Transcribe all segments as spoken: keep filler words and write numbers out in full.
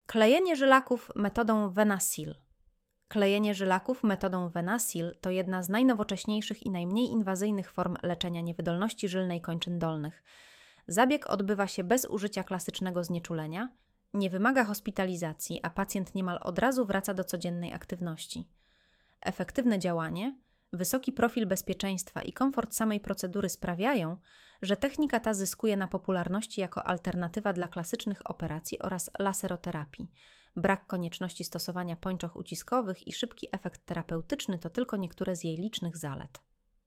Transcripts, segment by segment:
Klejenie żylaków metodą Vena-Sil. Klejenie żylaków metodą Vena-Sil to jedna z najnowocześniejszych i najmniej inwazyjnych form leczenia niewydolności żylnej kończyn dolnych. Zabieg odbywa się bez użycia klasycznego znieczulenia, nie wymaga hospitalizacji, a pacjent niemal od razu wraca do codziennej aktywności. Efektywne działanie, wysoki profil bezpieczeństwa i komfort samej procedury sprawiają, że technika ta zyskuje na popularności jako alternatywa dla klasycznych operacji oraz laseroterapii. Brak konieczności stosowania pończoch uciskowych i szybki efekt terapeutyczny to tylko niektóre z jej licznych zalet.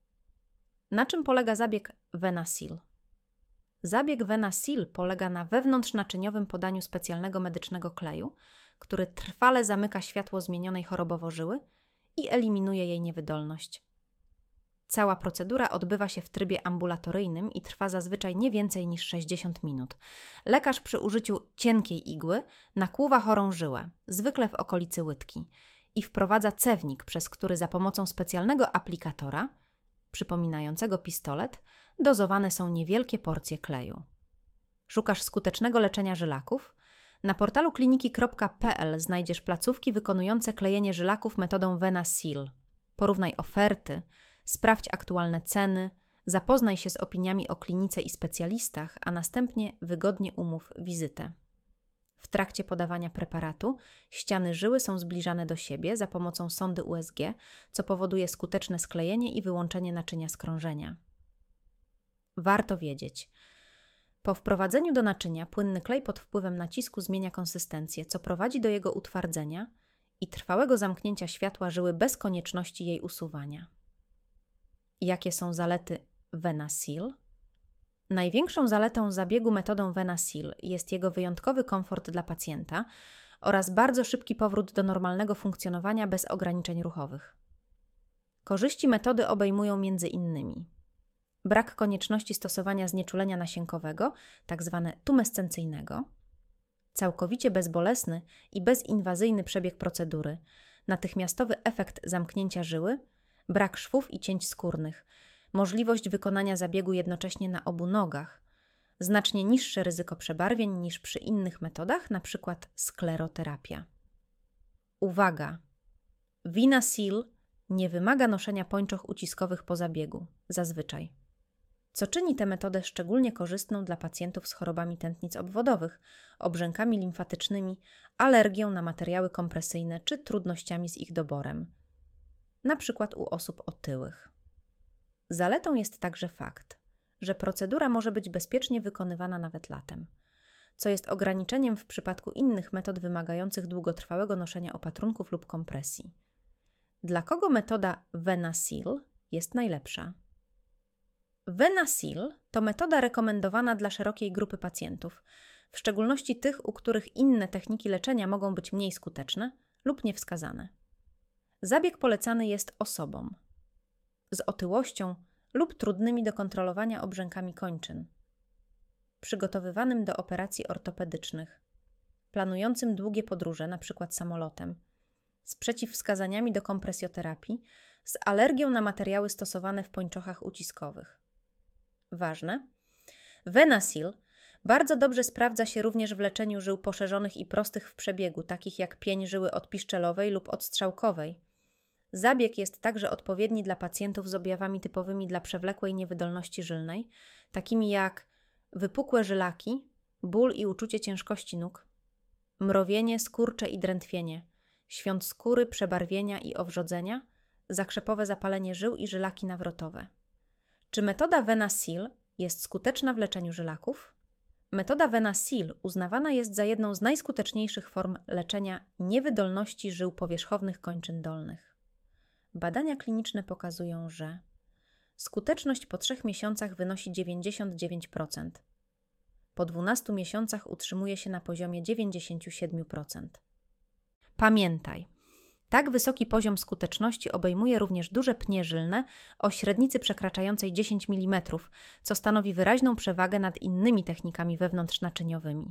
Na czym polega zabieg Vena-Sil? Zabieg Vena-Sil polega na wewnątrznaczyniowym podaniu specjalnego medycznego kleju, który trwale zamyka światło zmienionej chorobowo żyły i eliminuje jej niewydolność. Cała procedura odbywa się w trybie ambulatoryjnym i trwa zazwyczaj nie więcej niż sześćdziesiąt minut. Lekarz przy użyciu cienkiej igły nakłuwa chorą żyłę, zwykle w okolicy łydki, i wprowadza cewnik, przez który za pomocą specjalnego aplikatora, przypominającego pistolet, dozowane są niewielkie porcje kleju. Szukasz skutecznego leczenia żylaków? Na portalu kliniki kropka p l znajdziesz placówki wykonujące klejenie żylaków metodą Vena-Sil. Porównaj oferty, sprawdź aktualne ceny, zapoznaj się z opiniami o klinice i specjalistach, a następnie wygodnie umów wizytę. W trakcie podawania preparatu ściany żyły są zbliżane do siebie za pomocą sondy U S G, co powoduje skuteczne sklejenie i wyłączenie naczynia z krążenia. Warto wiedzieć. Po wprowadzeniu do naczynia płynny klej pod wpływem nacisku zmienia konsystencję, co prowadzi do jego utwardzenia i trwałego zamknięcia światła żyły bez konieczności jej usuwania. Jakie są zalety Vena-Sil? Największą zaletą zabiegu metodą Vena-Sil jest jego wyjątkowy komfort dla pacjenta oraz bardzo szybki powrót do normalnego funkcjonowania bez ograniczeń ruchowych. Korzyści metody obejmują między innymi brak konieczności stosowania znieczulenia nasienkowego, tzw. tumescencyjnego, całkowicie bezbolesny i bezinwazyjny przebieg procedury, natychmiastowy efekt zamknięcia żyły, brak szwów i cięć skórnych, możliwość wykonania zabiegu jednocześnie na obu nogach, znacznie niższe ryzyko przebarwień niż przy innych metodach, np. skleroterapia. Uwaga! Vena-Sil nie wymaga noszenia pończoch uciskowych po zabiegu, zazwyczaj. Co czyni tę metodę szczególnie korzystną dla pacjentów z chorobami tętnic obwodowych, obrzękami limfatycznymi, alergią na materiały kompresyjne czy trudnościami z ich doborem, na przykład u osób otyłych. Zaletą jest także fakt, że procedura może być bezpiecznie wykonywana nawet latem, co jest ograniczeniem w przypadku innych metod wymagających długotrwałego noszenia opatrunków lub kompresji. Dla kogo metoda Vena-Sil jest najlepsza? Vena-Sil to metoda rekomendowana dla szerokiej grupy pacjentów, w szczególności tych, u których inne techniki leczenia mogą być mniej skuteczne lub niewskazane. Zabieg polecany jest osobom z otyłością lub trudnymi do kontrolowania obrzękami kończyn, przygotowywanym do operacji ortopedycznych, planującym długie podróże, np. samolotem, z przeciwwskazaniami do kompresjoterapii, z alergią na materiały stosowane w pończochach uciskowych. Ważne, Vena-Sil bardzo dobrze sprawdza się również w leczeniu żył poszerzonych i prostych w przebiegu, takich jak pień żyły odpiszczelowej lub odstrzałkowej. Zabieg jest także odpowiedni dla pacjentów z objawami typowymi dla przewlekłej niewydolności żylnej, takimi jak wypukłe żylaki, ból i uczucie ciężkości nóg, mrowienie, skurcze i drętwienie, świąt skóry, przebarwienia i owrzodzenia, zakrzepowe zapalenie żył i żylaki nawrotowe. Czy metoda Vena-Sil jest skuteczna w leczeniu żylaków? Metoda Vena-Sil uznawana jest za jedną z najskuteczniejszych form leczenia niewydolności żył powierzchownych kończyn dolnych. Badania kliniczne pokazują, że skuteczność po trzech miesiącach wynosi dziewięćdziesiąt dziewięć procent. Po dwunastu miesiącach utrzymuje się na poziomie dziewięćdziesiąt siedem procent. Pamiętaj, tak wysoki poziom skuteczności obejmuje również duże pnie żylne o średnicy przekraczającej dziesięć milimetrów, co stanowi wyraźną przewagę nad innymi technikami wewnątrznaczyniowymi.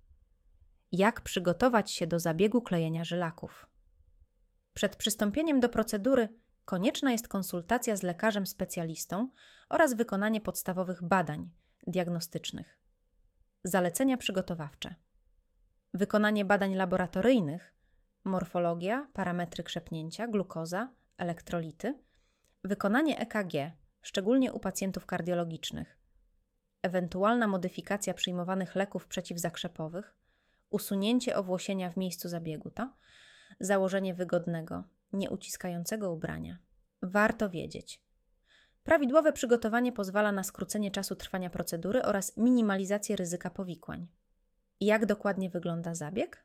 Jak przygotować się do zabiegu klejenia żylaków? Przed przystąpieniem do procedury konieczna jest konsultacja z lekarzem specjalistą oraz wykonanie podstawowych badań diagnostycznych. Zalecenia przygotowawcze. Wykonanie badań laboratoryjnych, morfologia, parametry krzepnięcia, glukoza, elektrolity, wykonanie E K G, szczególnie u pacjentów kardiologicznych, ewentualna modyfikacja przyjmowanych leków przeciwzakrzepowych, usunięcie owłosienia w miejscu zabiegu, to założenie wygodnego, nieuciskającego ubrania. Warto wiedzieć. Prawidłowe przygotowanie pozwala na skrócenie czasu trwania procedury oraz minimalizację ryzyka powikłań. Jak dokładnie wygląda zabieg?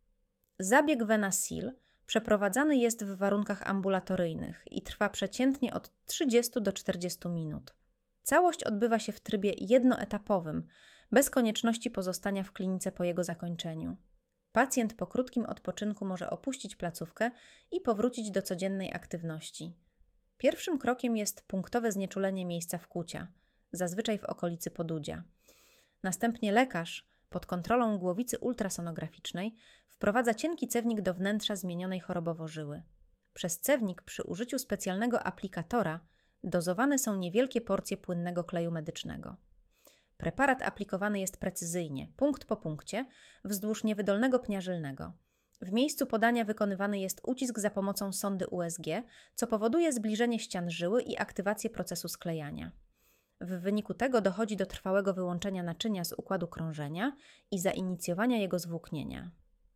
Zabieg VenaSeal przeprowadzany jest w warunkach ambulatoryjnych i trwa przeciętnie od trzydziestu do czterdziestu minut. Całość odbywa się w trybie jednoetapowym, bez konieczności pozostania w klinice po jego zakończeniu. Pacjent po krótkim odpoczynku może opuścić placówkę i powrócić do codziennej aktywności. Pierwszym krokiem jest punktowe znieczulenie miejsca wkłucia, zazwyczaj w okolicy podudzia. Następnie lekarz pod kontrolą głowicy ultrasonograficznej wprowadza cienki cewnik do wnętrza zmienionej chorobowo żyły. Przez cewnik przy użyciu specjalnego aplikatora dozowane są niewielkie porcje płynnego kleju medycznego. Preparat aplikowany jest precyzyjnie, punkt po punkcie, wzdłuż niewydolnego pnia żylnego. W miejscu podania wykonywany jest ucisk za pomocą sondy U S G, co powoduje zbliżenie ścian żyły i aktywację procesu sklejania. W wyniku tego dochodzi do trwałego wyłączenia naczynia z układu krążenia i zainicjowania jego zwłóknienia.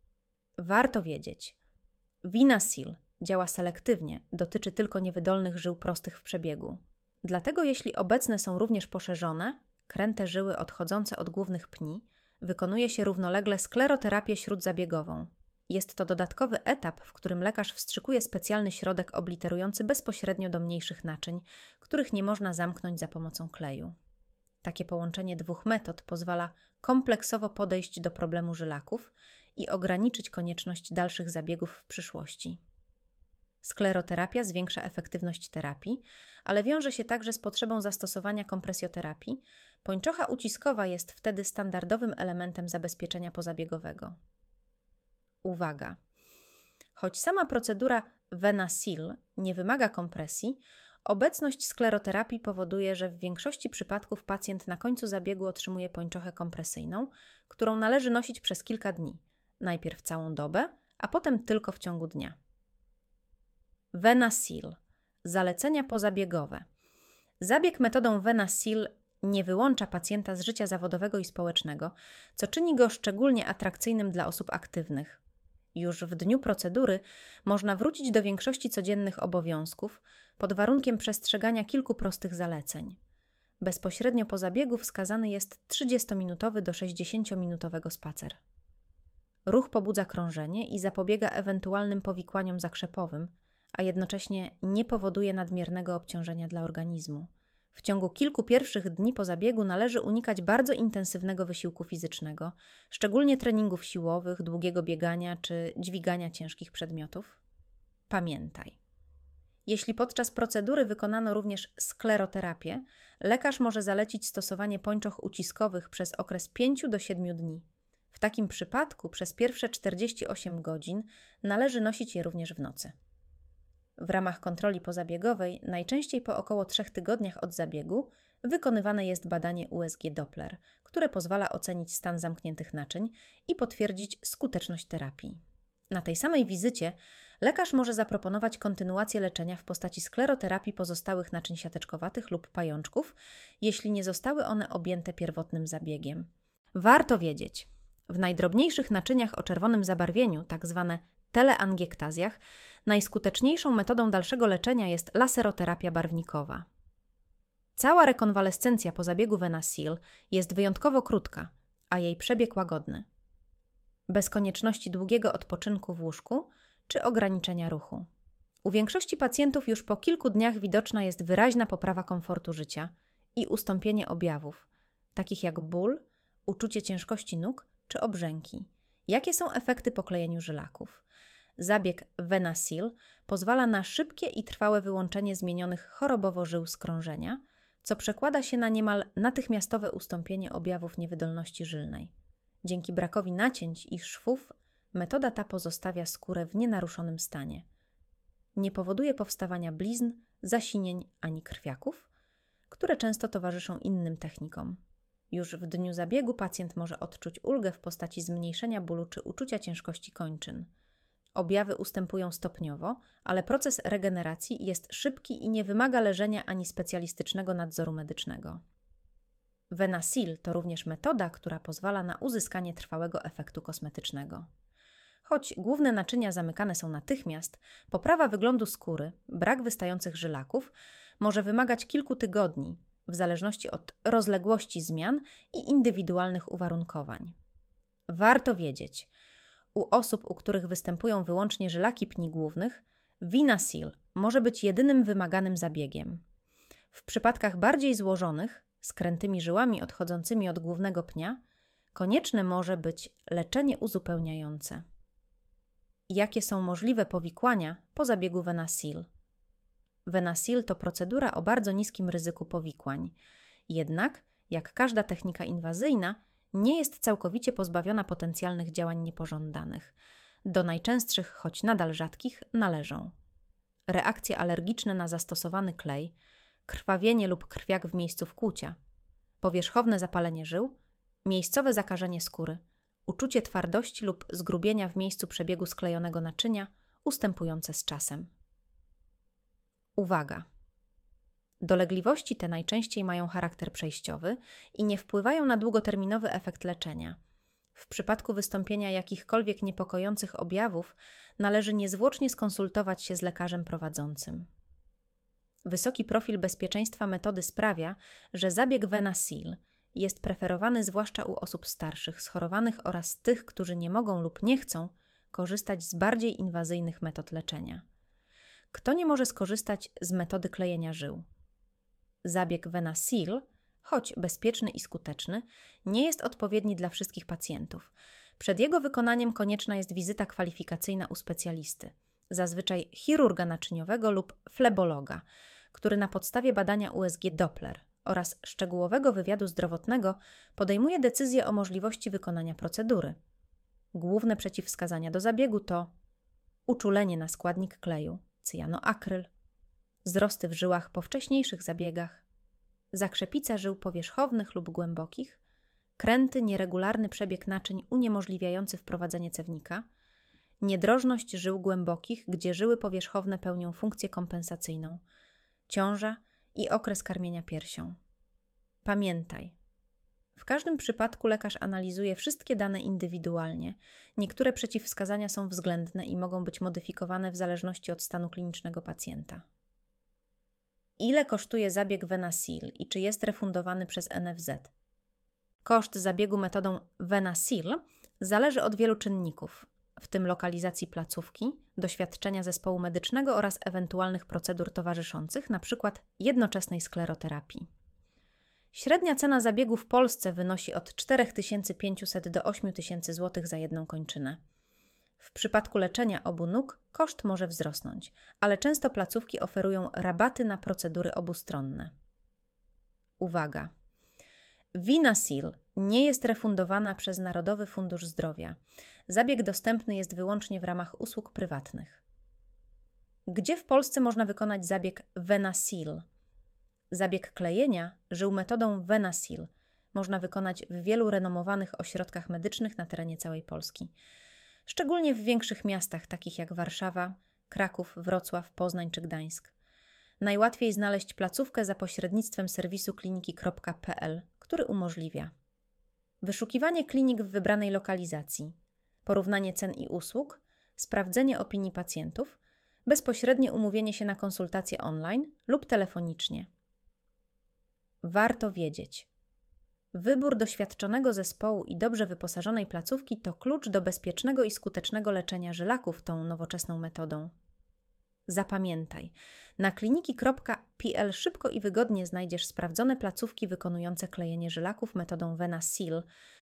Warto wiedzieć, VenaSeal działa selektywnie, dotyczy tylko niewydolnych żył prostych w przebiegu. Dlatego jeśli obecne są również poszerzone, kręte żyły odchodzące od głównych pni, wykonuje się równolegle skleroterapię śródzabiegową. Jest to dodatkowy etap, w którym lekarz wstrzykuje specjalny środek obliterujący bezpośrednio do mniejszych naczyń, których nie można zamknąć za pomocą kleju. Takie połączenie dwóch metod pozwala kompleksowo podejść do problemu żylaków i ograniczyć konieczność dalszych zabiegów w przyszłości. Skleroterapia zwiększa efektywność terapii, ale wiąże się także z potrzebą zastosowania kompresjoterapii. Pończocha uciskowa jest wtedy standardowym elementem zabezpieczenia pozabiegowego. Uwaga! Choć sama procedura VenaSeal nie wymaga kompresji, obecność skleroterapii powoduje, że w większości przypadków pacjent na końcu zabiegu otrzymuje pończochę kompresyjną, którą należy nosić przez kilka dni, najpierw całą dobę, a potem tylko w ciągu dnia. VenaSeal. Zalecenia pozabiegowe. Zabieg metodą VenaSeal nie wyłącza pacjenta z życia zawodowego i społecznego, co czyni go szczególnie atrakcyjnym dla osób aktywnych. Już w dniu procedury można wrócić do większości codziennych obowiązków pod warunkiem przestrzegania kilku prostych zaleceń. Bezpośrednio po zabiegu wskazany jest trzydziestominutowy do sześćdziesięciominutowego spacer. Ruch pobudza krążenie i zapobiega ewentualnym powikłaniom zakrzepowym, a jednocześnie nie powoduje nadmiernego obciążenia dla organizmu. W ciągu kilku pierwszych dni po zabiegu należy unikać bardzo intensywnego wysiłku fizycznego, szczególnie treningów siłowych, długiego biegania czy dźwigania ciężkich przedmiotów. Pamiętaj, jeśli podczas procedury wykonano również skleroterapię, lekarz może zalecić stosowanie pończoch uciskowych przez okres pięciu do siedmiu dni. W takim przypadku przez pierwsze czterdzieści osiem godzin należy nosić je również w nocy. W ramach kontroli pozabiegowej, najczęściej po około trzech tygodniach od zabiegu, wykonywane jest badanie U S G Doppler, które pozwala ocenić stan zamkniętych naczyń i potwierdzić skuteczność terapii. Na tej samej wizycie lekarz może zaproponować kontynuację leczenia w postaci skleroterapii pozostałych naczyń siateczkowatych lub pajączków, jeśli nie zostały one objęte pierwotnym zabiegiem. Warto wiedzieć, w najdrobniejszych naczyniach o czerwonym zabarwieniu, tzw. teleangiektazjach, najskuteczniejszą metodą dalszego leczenia jest laseroterapia barwnikowa. Cała rekonwalescencja po zabiegu VenaSeal jest wyjątkowo krótka, a jej przebieg łagodny. Bez konieczności długiego odpoczynku w łóżku czy ograniczenia ruchu. U większości pacjentów już po kilku dniach widoczna jest wyraźna poprawa komfortu życia i ustąpienie objawów, takich jak ból, uczucie ciężkości nóg czy obrzęki. Jakie są efekty po klejeniu żylaków? Zabieg VenaSeal pozwala na szybkie i trwałe wyłączenie zmienionych chorobowo żył z krążenia, co przekłada się na niemal natychmiastowe ustąpienie objawów niewydolności żylnej. Dzięki brakowi nacięć i szwów metoda ta pozostawia skórę w nienaruszonym stanie. Nie powoduje powstawania blizn, zasinień ani krwiaków, które często towarzyszą innym technikom. Już w dniu zabiegu pacjent może odczuć ulgę w postaci zmniejszenia bólu czy uczucia ciężkości kończyn. Objawy ustępują stopniowo, ale proces regeneracji jest szybki i nie wymaga leżenia ani specjalistycznego nadzoru medycznego. Venasil to również metoda, która pozwala na uzyskanie trwałego efektu kosmetycznego. Choć główne naczynia zamykane są natychmiast, poprawa wyglądu skóry, brak wystających żylaków może wymagać kilku tygodni, w zależności od rozległości zmian i indywidualnych uwarunkowań. Warto wiedzieć, u osób, u których występują wyłącznie żylaki pni głównych, Venasil może być jedynym wymaganym zabiegiem. W przypadkach bardziej złożonych, z krętymi żyłami odchodzącymi od głównego pnia, konieczne może być leczenie uzupełniające. Jakie są możliwe powikłania po zabiegu Venasil? Venasil to procedura o bardzo niskim ryzyku powikłań. Jednak, jak każda technika inwazyjna, nie jest całkowicie pozbawiona potencjalnych działań niepożądanych. Do najczęstszych, choć nadal rzadkich, należą reakcje alergiczne na zastosowany klej, krwawienie lub krwiak w miejscu wkłucia, powierzchowne zapalenie żył, miejscowe zakażenie skóry, uczucie twardości lub zgrubienia w miejscu przebiegu sklejonego naczynia, ustępujące z czasem. Uwaga! Dolegliwości te najczęściej mają charakter przejściowy i nie wpływają na długoterminowy efekt leczenia. W przypadku wystąpienia jakichkolwiek niepokojących objawów należy niezwłocznie skonsultować się z lekarzem prowadzącym. Wysoki profil bezpieczeństwa metody sprawia, że zabieg Venasil jest preferowany zwłaszcza u osób starszych, schorowanych oraz tych, którzy nie mogą lub nie chcą korzystać z bardziej inwazyjnych metod leczenia. Kto nie może skorzystać z metody klejenia żył? Zabieg Venasil, choć bezpieczny i skuteczny, nie jest odpowiedni dla wszystkich pacjentów. Przed jego wykonaniem konieczna jest wizyta kwalifikacyjna u specjalisty, zazwyczaj chirurga naczyniowego lub flebologa, który na podstawie badania U S G Doppler oraz szczegółowego wywiadu zdrowotnego podejmuje decyzję o możliwości wykonania procedury. Główne przeciwwskazania do zabiegu to uczulenie na składnik kleju, cyjanoakryl, wzrosty w żyłach po wcześniejszych zabiegach, zakrzepica żył powierzchownych lub głębokich, kręty, nieregularny przebieg naczyń uniemożliwiający wprowadzenie cewnika, niedrożność żył głębokich, gdzie żyły powierzchowne pełnią funkcję kompensacyjną, ciąża i okres karmienia piersią. Pamiętaj, w każdym przypadku lekarz analizuje wszystkie dane indywidualnie. Niektóre przeciwwskazania są względne i mogą być modyfikowane w zależności od stanu klinicznego pacjenta. Ile kosztuje zabieg Venasil i czy jest refundowany przez N F Z? Koszt zabiegu metodą Venasil zależy od wielu czynników, w tym lokalizacji placówki, doświadczenia zespołu medycznego oraz ewentualnych procedur towarzyszących, np. jednoczesnej skleroterapii. Średnia cena zabiegu w Polsce wynosi od cztery tysiące pięćset do osiem tysięcy złotych za jedną kończynę. W przypadku leczenia obu nóg koszt może wzrosnąć, ale często placówki oferują rabaty na procedury obustronne. Uwaga! Venasil nie jest refundowana przez Narodowy Fundusz Zdrowia. Zabieg dostępny jest wyłącznie w ramach usług prywatnych. Gdzie w Polsce można wykonać zabieg Venasil? Zabieg klejenia żył metodą Venasil można wykonać w wielu renomowanych ośrodkach medycznych na terenie całej Polski. Szczególnie w większych miastach takich jak Warszawa, Kraków, Wrocław, Poznań czy Gdańsk. Najłatwiej znaleźć placówkę za pośrednictwem serwisu kliniki kropka p l, który umożliwia wyszukiwanie klinik w wybranej lokalizacji, porównanie cen i usług, sprawdzenie opinii pacjentów, bezpośrednie umówienie się na konsultacje online lub telefonicznie. Warto wiedzieć. Wybór doświadczonego zespołu i dobrze wyposażonej placówki to klucz do bezpiecznego i skutecznego leczenia żylaków tą nowoczesną metodą. Zapamiętaj, na kliniki kropka p l szybko i wygodnie znajdziesz sprawdzone placówki wykonujące klejenie żylaków metodą Venasil,